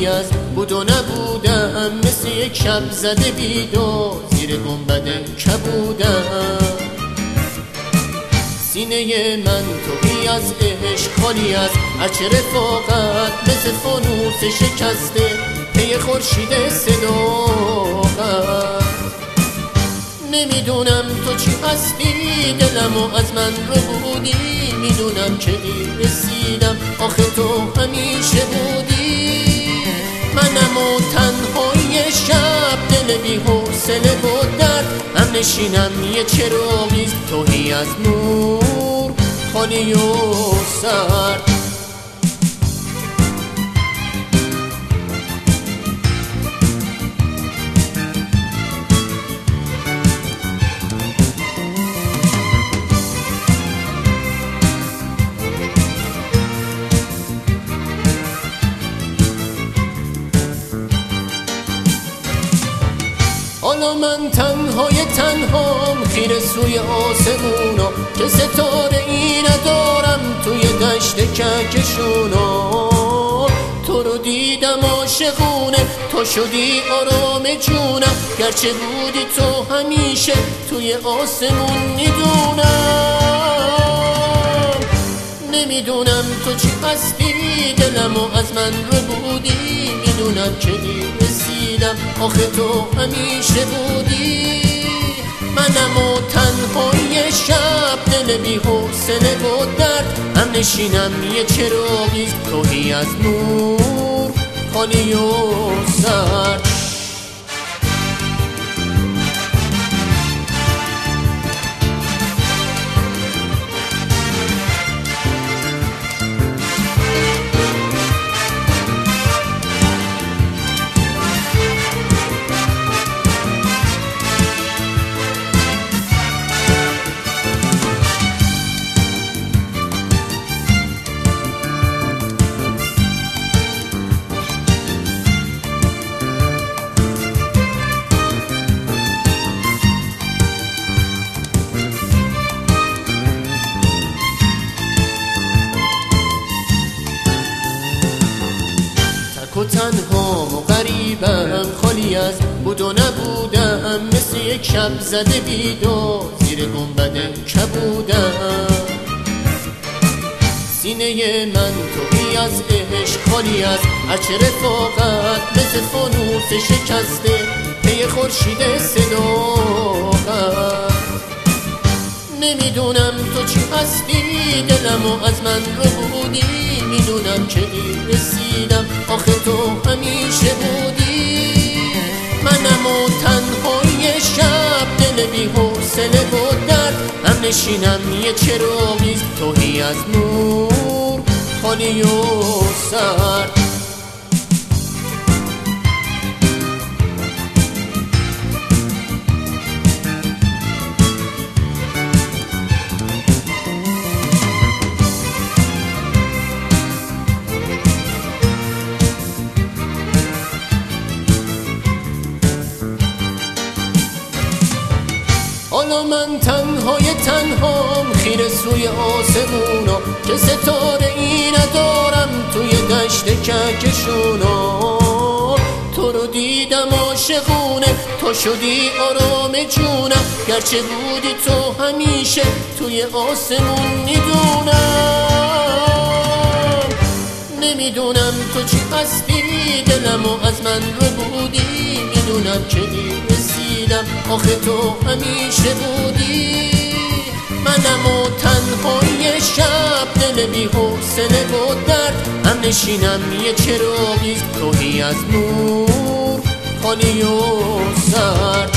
خالی از بود و نبودم، مثل یک شب زده بیدار زیر گنبد کبودم. سینه من توهی از عشق خالی از هرچه رفاقت، مثل فانوس شکسته پی خورشید صداقت. نمیدونم تو چی هستی، دلمو از من رو بودی، میدونم که دیر رسیدم، آخه تو همیشه بودی. منم و تنهای شب، دل بی حوصله و درد، هم نشینم یه چراغیز توهی از نور، خالی و سرد. حالا من تنهای تنهام، خیره سوی آسمونا، که ستاره ای ندارم توی دشت کهکشونا. تو رو دیدم عاشقونه، تو شدی آرام جونم، گرچه بودی تو همیشه توی آسمون میدونم. نمیدونم تو چی هستی، دلمو از من رو بودی، میدونم که دیر رسیدم، آخه تو همیشه بودی. منم و تنهای شب، دل بی حوصله و درد، هم نشینم یه چراغیز توهی از نور، خالی و سرد. و تنها و غریبم، خالی از بود و نبودم، مثل یک شب زده بیدار زیر گنبد کبودم. سینه من توهی از عشق خالی از هرچه رفاقت، مثل فانوس شکسته پی خورشید صداقت. نمیدونم تو چی هستی، دلمو از من رو بودی، میدونم که دیر رسیدم، آخه تو همیشه بودی. منم و تنهای شب، دل بی حوصله و درد، هم نشینم یه چراغیز توهی از نور، خالی و سرد. حالا من تنهای تنهام، خیره سوی آسمونا، که ستاره ای ندارم توی دشت کهکشونا. تو رو دیدم عاشقونه، تو شدی آرام جونم، گرچه بودی تو همیشه توی آسمون میدونم. نمیدونم تو چی هستی، دلمو از من رو بودی، میدونم که دیر رسیدم، آخه تو همیشه بودی. منم و تنهای شب، دل بی حوصله و درد، هم نشینم یه چراغیز توهی از نور، خالی و سرد.